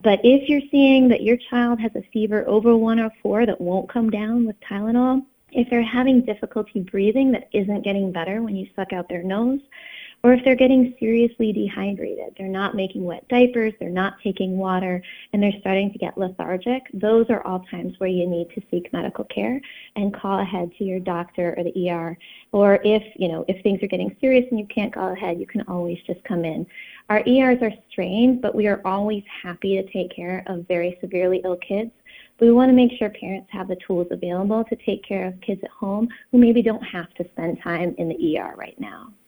But if you're seeing that your child has a fever over 104 that won't come down with Tylenol, if they're having difficulty breathing that isn't getting better when you suck out their nose, or if they're getting seriously dehydrated, they're not making wet diapers, they're not taking water, and they're starting to get lethargic, those are all times where you need to seek medical care and call ahead to your doctor or the ER. Or if things are getting serious and you can't call ahead, you can always just come in. Our ERs are strained, but we are always happy to take care of very severely ill kids. But we want to make sure parents have the tools available to take care of kids at home who maybe don't have to spend time in the ER right now.